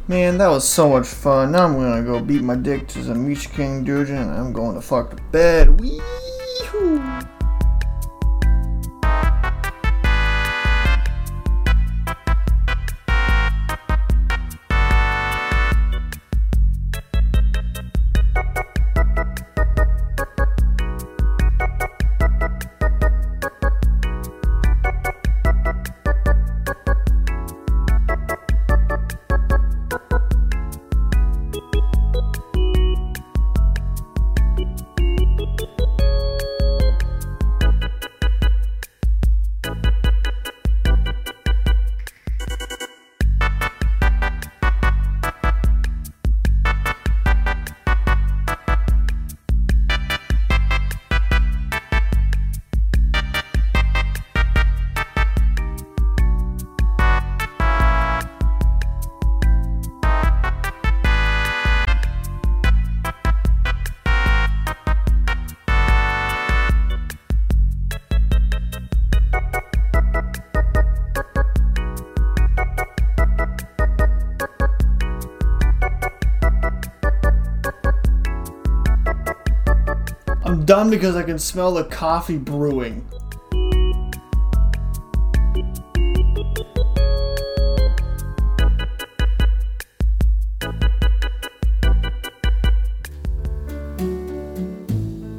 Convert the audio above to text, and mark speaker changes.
Speaker 1: Man, that was so much fun. Now I'm gonna go beat my dick to some Michi King Durgin and I'm going to fuck the bed. Wee-hoo! I'm done because I can smell the coffee brewing.